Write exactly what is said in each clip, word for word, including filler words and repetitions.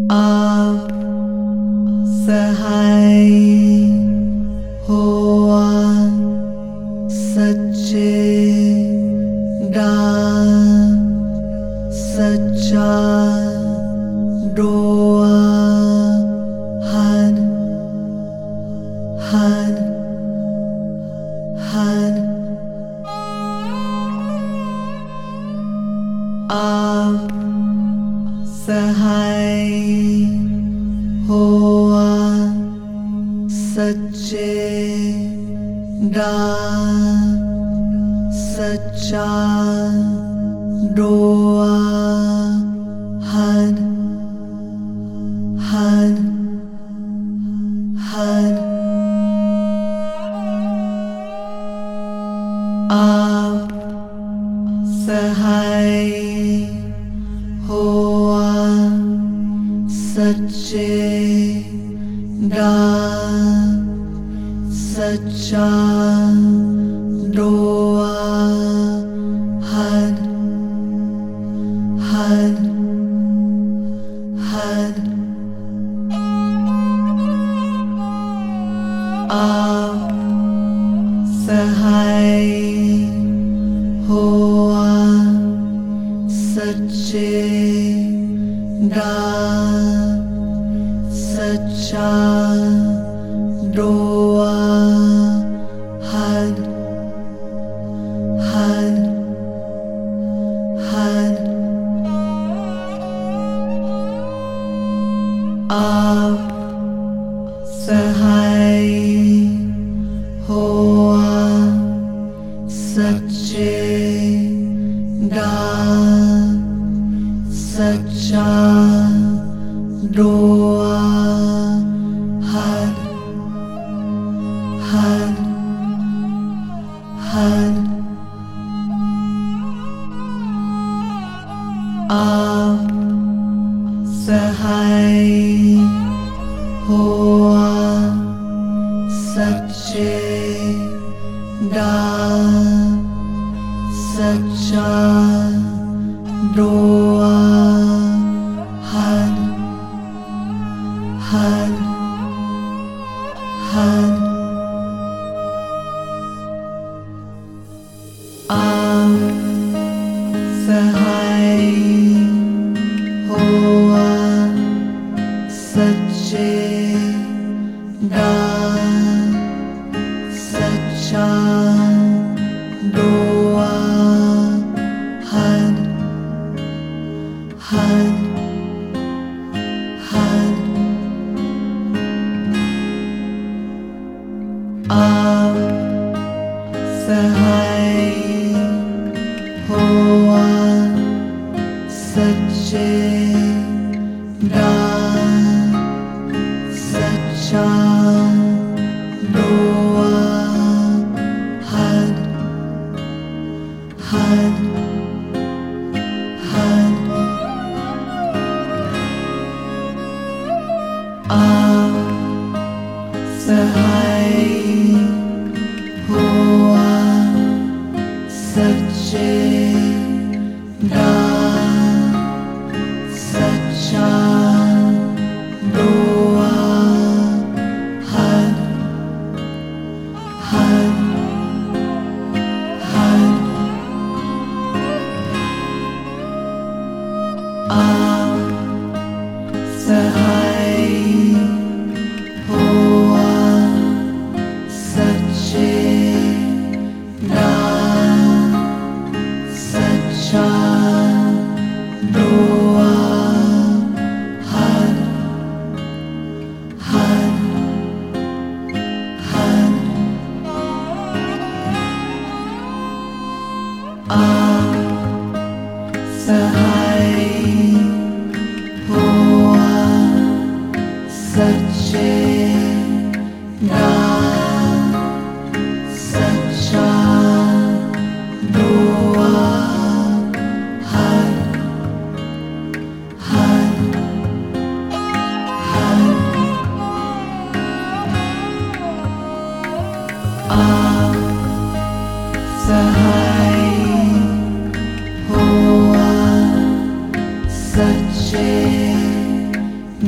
आप सहाय होआ सच्चे दान सच्चा डोआ हन हन हन आप सहाय होआ सच्चे दान सच्चा डोआ हन हन हन आप सहाय होआ सच्चे दान सच्चा डोआ हन हन हन आप सहाय होआ सच्चे दान सच्चा डोआ हन हन हन आप सहाय होआ सच्चे दान सच्चा डोआ हन हन हन आप सहाय होआ सच्चे दान सच्चा डोआ हन हन हन आप सहाय होआ सच्चे दान सच्चा डोआ हन हन हन आप सहाय होआ सच्चे दान सच्चा डोआ हन हन हन आप सहाय होआ सच्चे दान सच्चा डोआ हन हन हन आप सहाय होआ सच्चे दान सच्चा डोआ हन हन हन आप सहाय होआ सच्चे दान सच्चा डोआ हन हन हन आप सहाय होआ सच्चे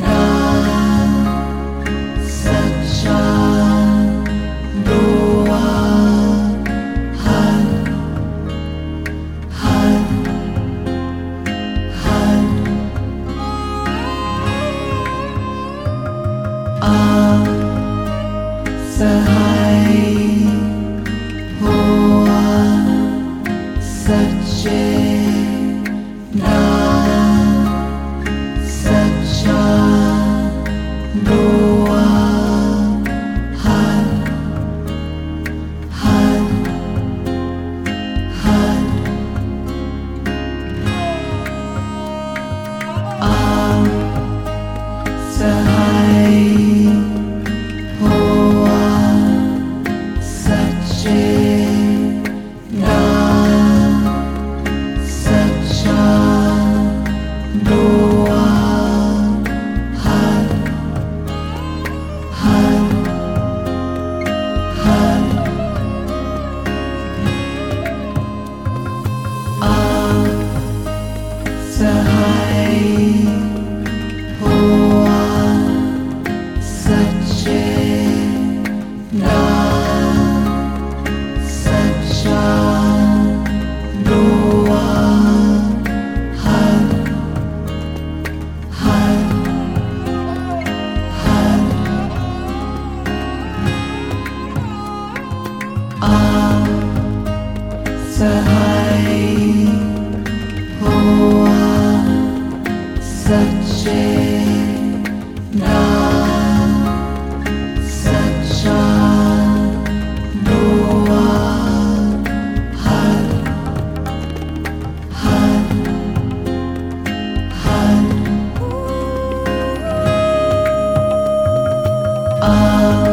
आप सहाय होआ सच्चे नाम सच्चा दुआ हर हर हर आप सहाय होआ सच्चे नाम सच्चा दुआ हर हर हर आप सहाय होआ सच्चे नाम सच्चा दुआ हर हर हर आप सहाय होआ सच्चे नाम सच्चा दुआ हर हर हर आप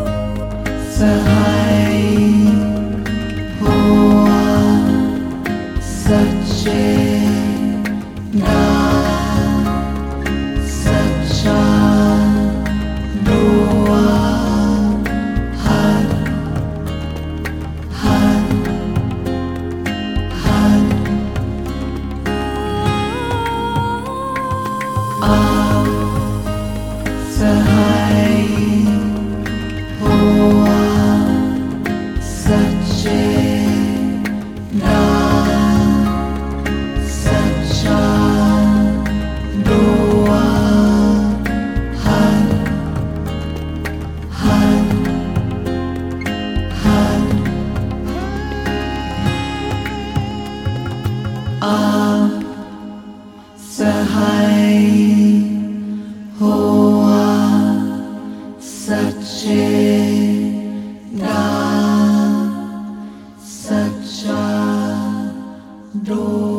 सहाय होआ सच्चे नाम सच्चा दुआ हर हर हर आप सहाय होआ सच्चे नाम सच्चा दुआ हर हर हर आप सहाय होआ सच्चे नाम सच्चा दुआ